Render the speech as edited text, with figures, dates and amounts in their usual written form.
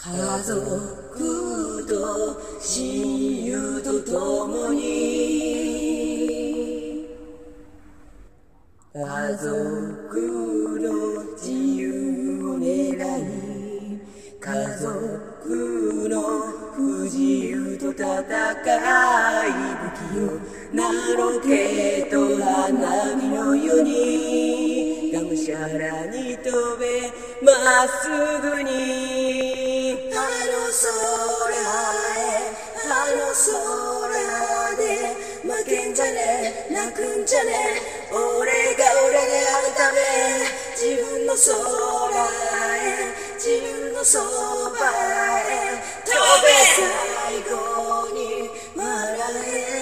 家族と親友と共に家族の自由を願い家族の不自由と戦い不器用なロケット花火のようにがむしゃらに飛べまっすぐにあの空で負けんじゃね泣くんじゃね俺が俺であるため自分の空へ自分のそばへ飛べ最後に笑え